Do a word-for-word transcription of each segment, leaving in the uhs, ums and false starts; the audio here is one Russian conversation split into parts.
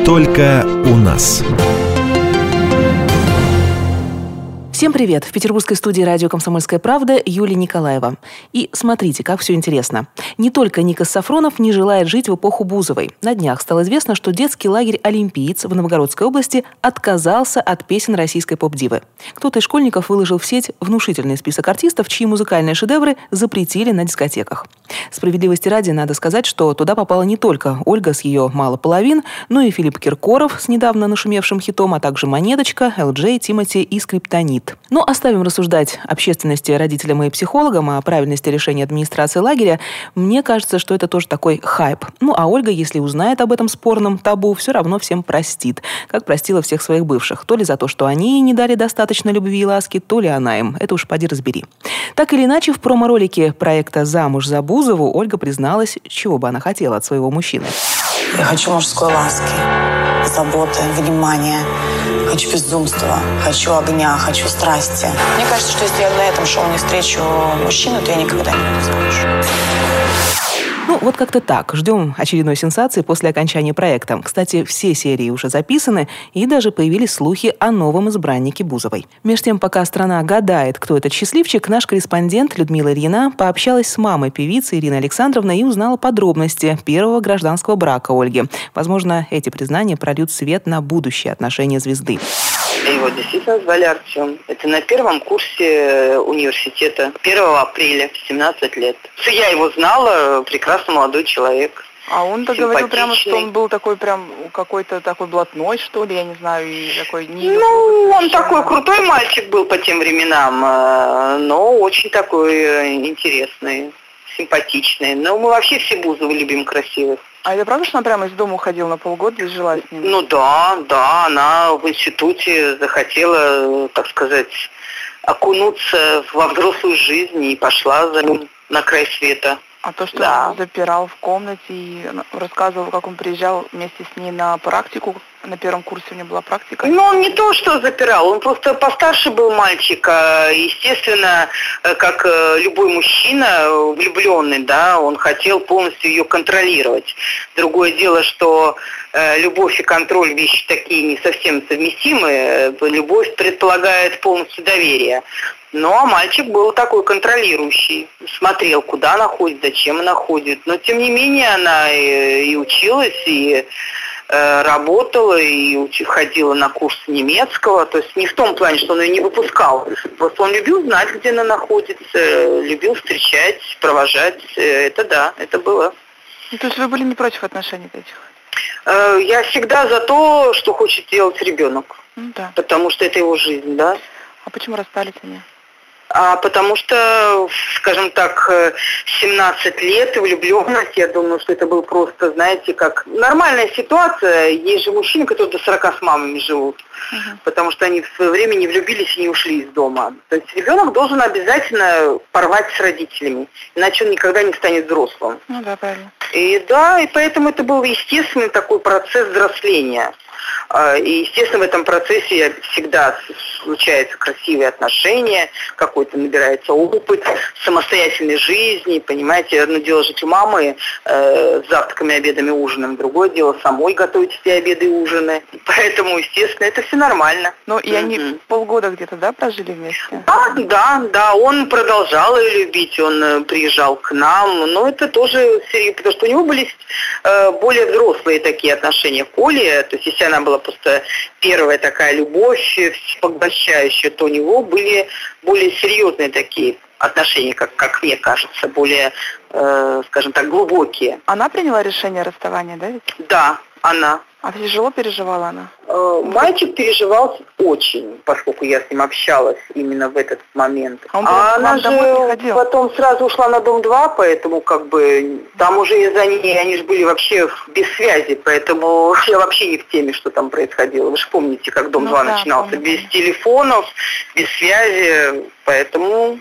Только у нас. Всем привет! В петербургской студии радио «Комсомольская правда» Юлия Николаева. И смотрите, как все интересно. Не только Никос Сафронов не желает жить в эпоху Бузовой. На днях стало известно, что детский лагерь «Олимпиец» в Новгородской области отказался от песен российской поп-дивы. Кто-то из школьников выложил в сеть внушительный список артистов, чьи музыкальные шедевры запретили на дискотеках. Справедливости ради надо сказать, что туда попала не только Ольга с ее «Мало половин», но и Филипп Киркоров с недавно нашумевшим хитом, а также Монеточка, эл джей, Тимати и Скриптонит. Но оставим рассуждать общественности, родителям и психологам о правильности решения администрации лагеря. Мне кажется, что это тоже такой хайп. Ну, а Ольга, если узнает об этом спорном табу, все равно всем простит. Как простила всех своих бывших. То ли за то, что они ей не дали достаточно любви и ласки, то ли она им. Это уж поди разбери. Так или иначе, в промо-ролике проекта «Замуж за Бузову» Ольга призналась, чего бы она хотела от своего мужчины. Я хочу мужской ласки, заботы, внимания. Хочу безумства, хочу огня, хочу страсти. Мне кажется, что если я на этом шоу не встречу мужчину, то я никогда не буду замуж. Ну, вот как-то так. Ждем очередной сенсации после окончания проекта. Кстати, все серии уже записаны, и даже появились слухи о новом избраннике Бузовой. Меж тем, пока страна гадает, кто этот счастливчик, наш корреспондент Людмила Ильина пообщалась с мамой певицы Ириной Александровной и узнала подробности первого гражданского брака Ольги. Возможно, эти признания прольют свет на будущее отношения звезды. Его действительно звали Артем. Это на первом курсе университета, первого апреля, семнадцать лет. Я его знала, прекрасный молодой человек. А он-то говорил прямо, что он был такой прям какой-то такой блатной, что ли, я не знаю, и такой... Не ну, он такой крутой мальчик был по тем временам, но очень такой интересный, симпатичный. Но мы вообще все Бузовы любим красивых. А это правда, что она прямо из дома уходила на полгода и жила с ним? Ну да, да, она в институте захотела, так сказать, окунуться во взрослую жизнь и пошла за ним на край света. А то, что да. он запирал в комнате и рассказывал, как он приезжал вместе с ней на практику, на первом курсе у него была практика? Ну, он не то, что запирал, он просто постарше был мальчик. Естественно, как любой мужчина влюбленный, да, он хотел полностью ее контролировать. Другое дело, что любовь и контроль вещи такие не совсем совместимые. Любовь предполагает полностью доверие. Ну, а мальчик был такой контролирующий, смотрел, куда она ходит, зачем она ходит. Но, тем не менее, она и, и училась, и э, работала, и уч- ходила на курс немецкого. То есть не в том плане, что он ее не выпускал. Просто он любил знать, где она находится, любил встречать, провожать. Это да, это было. Ну, то есть вы были не против отношений этих? Э, я всегда за то, что хочет делать ребенок. Ну, да. Потому что это его жизнь, да. А почему расстались они? А потому что, скажем так, семнадцать лет влюбленность, я думаю, что это был просто, знаете, как нормальная ситуация. Есть же мужчины, которые до сорока с мамами живут, uh-huh. потому что они в свое время не влюбились и не ушли из дома. То есть ребенок должен обязательно порвать с родителями, иначе он никогда не станет взрослым. Ну да, правильно. И да, и поэтому это был естественный такой процесс взросления. И, естественно, в этом процессе всегда случаются красивые отношения, какой-то набирается опыт самостоятельной жизни, понимаете. Одно дело жить у мамы э, с завтраками, обедами, ужинами, другое дело самой готовить все обеды и ужины. Поэтому, естественно, это все нормально. Ну, и они mm-hmm. полгода где-то, да, прожили вместе? Да, да, да, он продолжал ее любить, он приезжал к нам, но это тоже серьезно, потому что у него были э, более взрослые такие отношения. Коля, то есть если она была просто первая такая любовь, поглощающая, то у него были более серьезные такие отношения, как, как мне кажется, более, э, скажем так, глубокие. Она приняла решение о расставании, да? Ведь? Да, она. А тяжело переживала она? Э, мальчик переживал очень, поскольку я с ним общалась именно в этот момент. А, он а она же потом сразу ушла на дом два, поэтому как бы там уже из-за ней, они же были вообще без связи, поэтому я вообще не в теме, что там происходило. Вы же помните, как дом два ну, да, начинался, помню. Без телефонов, без связи, поэтому...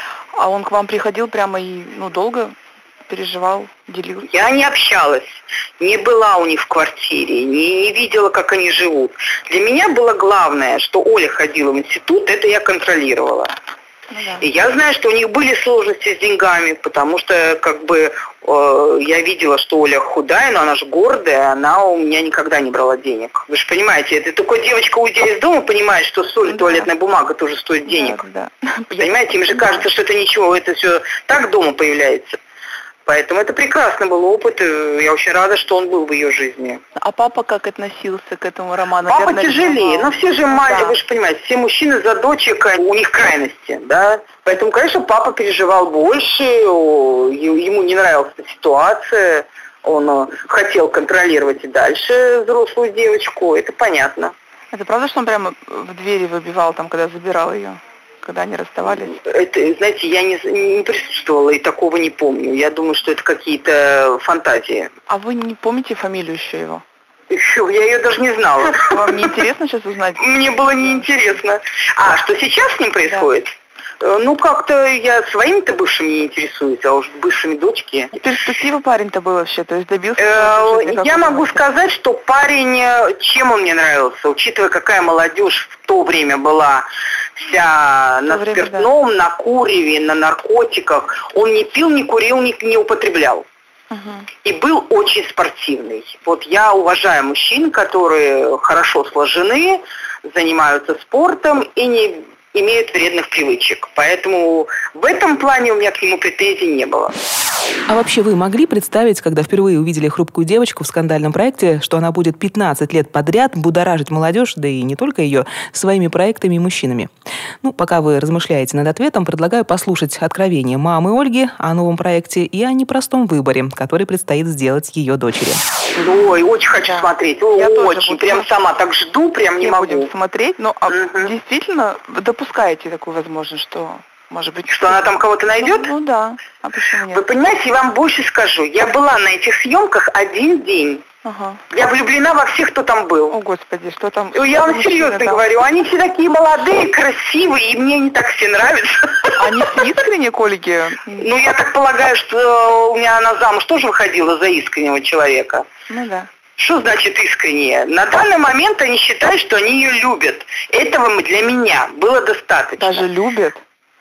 А он к вам приходил прямо и, ну, долго? Переживал, делился? Я не общалась, не была у них в квартире, не, не видела, как они живут. Для меня было главное, что Оля ходила в институт, это я контролировала. Ну, да. И я знаю, что у них были сложности с деньгами, потому что как бы э, я видела, что Оля худая, но она же гордая, она у меня никогда не брала денег. Вы же понимаете, это только девочка, уйдя из дома, понимает, что соль, да. туалетная бумага тоже стоит денег. Да, да. Понимаете, им же кажется, что это ничего, это все так дома появляется. Поэтому это прекрасный был опыт, и я очень рада, что он был в ее жизни. А папа как относился к этому роману? Папа Наверное, тяжелее, ревновал. но все же Ну, мать, да. вы же понимаете, все мужчины за дочек, у них крайности, да. Поэтому, конечно, папа переживал больше, ему не нравилась эта ситуация, он хотел контролировать и дальше взрослую девочку, это понятно. Это правда, что он прямо в двери выбивал, там, когда забирал ее? Когда они расставались? Это, знаете, я не, не присутствовала и такого не помню. Я думаю, что это какие-то фантазии. А вы не помните фамилию еще его? Еще, я ее даже не знала. Вам не интересно сейчас узнать? Мне было неинтересно. А что сейчас с ним происходит? Ну, как-то я своими-то бывшими не интересуюсь, а уж бывшими дочки. Перспектива парень-то был вообще, то есть добился? Я могу сказать, что парень, чем он мне нравился, учитывая, какая молодежь в то время была вся на спиртном, на куреве, на наркотиках. Он не пил, не курил, не, не употреблял. Угу. И был очень спортивный. Вот я уважаю мужчин, которые хорошо сложены, занимаются спортом и не имеют вредных привычек. Поэтому в этом плане у меня к нему претензий не было. А вообще вы могли представить, когда впервые увидели хрупкую девочку в скандальном проекте, что она будет пятнадцать лет подряд будоражить молодежь, да и не только ее, своими проектами и мужчинами? Ну, пока вы размышляете над ответом, предлагаю послушать откровение мамы Ольги о новом проекте и о непростом выборе, который предстоит сделать ее дочери. Ой, очень хочу да. смотреть. Я очень. Прям сама так жду, прям не могу. Будем смотреть. Но а угу. действительно вы допускаете такую возможность, что... Может быть, что она там кого-то найдет? Ну, ну да. А почему нет? Вы понимаете, я вам больше скажу. Я была на этих съемках один день. Ага. Я влюблена во всех, кто там был. О, Господи, что там? Я вам серьезно там? говорю. Они все такие молодые, красивые, и мне они так все нравятся. Они искренне к Ольге? Ну, я так полагаю, что у меня она замуж тоже выходила за искреннего человека. Ну да. Что значит искренне? На данный момент они считают, что они ее любят. Этого для меня было достаточно. Даже любят?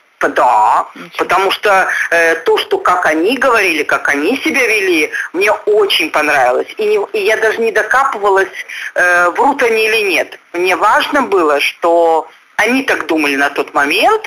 Да, Ничего. потому что э, то, что как они говорили, как они себя вели, мне очень понравилось. И, не, и я даже не докапывалась, э, врут они или нет. Мне важно было, что они так думали на тот момент,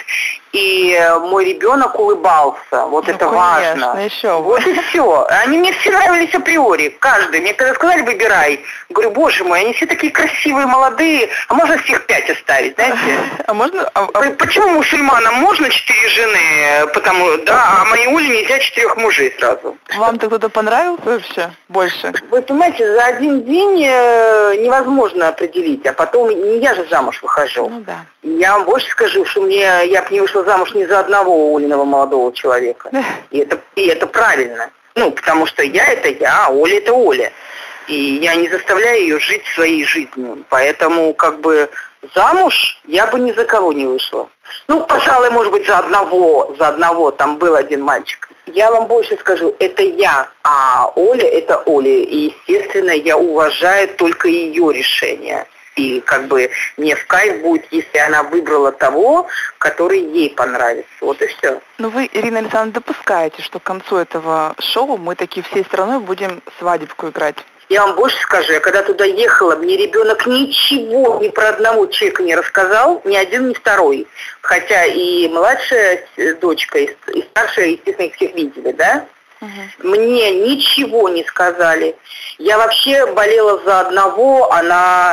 и э, мой ребенок улыбался. Вот ну, это конечно, важно. Еще вот и все. Они мне все нравились априори, каждый. Мне когда сказали, выбирай, говорю, боже мой, они все такие красивые, молодые, а можно всех пять оставить, знаете? А можно? А, а... Почему мусульманам можно четыре жены, потому, да, а моей Оле нельзя четырех мужей сразу? Вам-то кто-то понравился вообще больше? Вы понимаете, за один день невозможно определить, а потом не я же замуж выхожу. Ну да. Я вам больше скажу, что мне я бы не вышла замуж ни за одного Олиного молодого человека. И это, и это правильно. Ну, потому что я это я, а Оля это Оля. И я не заставляю ее жить своей жизнью. Поэтому, как бы, замуж я бы ни за кого не вышла. Ну, пожалуй, может быть, за одного, за одного, там был один мальчик. Я вам больше скажу, это я, а Оля это Оля. И, естественно, я уважаю только ее решение. И как бы мне в кайф будет, если она выбрала того, который ей понравится. Вот и все. Но вы, Ирина Александровна, допускаете, что к концу этого шоу мы таки всей страной будем свадебку играть? Я вам больше скажу, я когда туда ехала, мне ребенок ничего ни про одного человека не рассказал, ни один, ни второй. Хотя и младшая дочка, и старшая, естественно, их всех видели, да? Угу. Мне ничего не сказали. Я вообще болела за одного, она...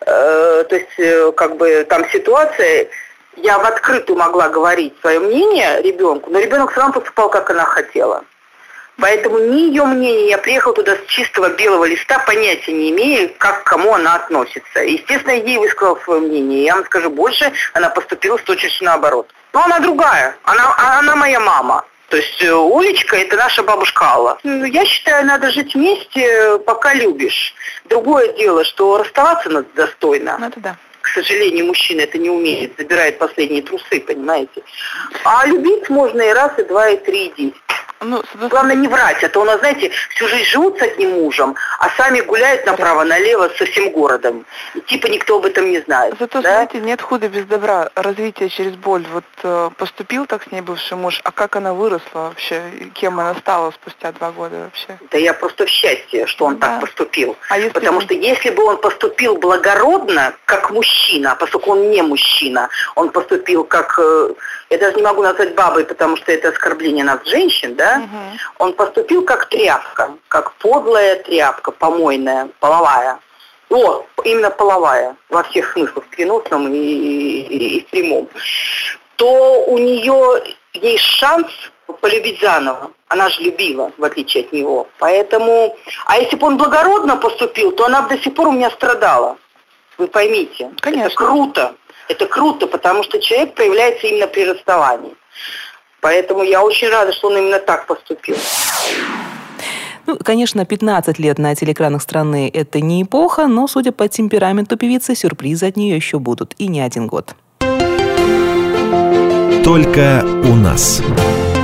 То есть, как бы, там ситуация, я в открытую могла говорить свое мнение ребенку, но ребенок сам поступал, как она хотела. Поэтому ни ее мнение, я приехала туда с чистого белого листа, понятия не имея, как к кому она относится. Естественно, ей высказала свое мнение. Я вам скажу больше, она поступила с точностью наоборот. Но она другая, она, она моя мама. То есть Олечка – это наша бабушка Алла. Я считаю, надо жить вместе, пока любишь. Другое дело, что расставаться надо достойно. Ну, это да. К сожалению, мужчина это не умеет, забирает последние трусы, понимаете. А любить можно и раз, и два, и три, и десять. Ну, главное не врать, а то у нас, знаете, всю жизнь живут с одним мужем, а сами гуляют направо-налево со всем городом. И типа никто об этом не знает. Зато, да? знаете, нет худа без добра. Развитие через боль. Вот э, поступил так с ней бывший муж, а как она выросла вообще? И кем она стала спустя два года вообще? Да я просто в счастье, что он да. так поступил. А если Потому он... что если бы он поступил благородно, как мужчина, поскольку он не мужчина, он поступил как... Э, я даже не могу назвать бабой, потому что это оскорбление нас, женщин, да? Угу. Он поступил как тряпка, как подлая тряпка, помойная, половая. О, именно половая, во всех смыслах, в переносном и, и, и в прямом. То у нее есть шанс полюбить заново. Она же любила, в отличие от него. Поэтому, а если бы он благородно поступил, то она бы до сих пор у меня страдала. Вы поймите. Конечно. Это круто. Это круто, потому что человек проявляется именно при расставании. Поэтому я очень рада, что он именно так поступил. Ну, конечно, пятнадцать лет на телеэкранах страны – это не эпоха, но, судя по темпераменту певицы, сюрпризы от нее еще будут. И не один год. Только у нас.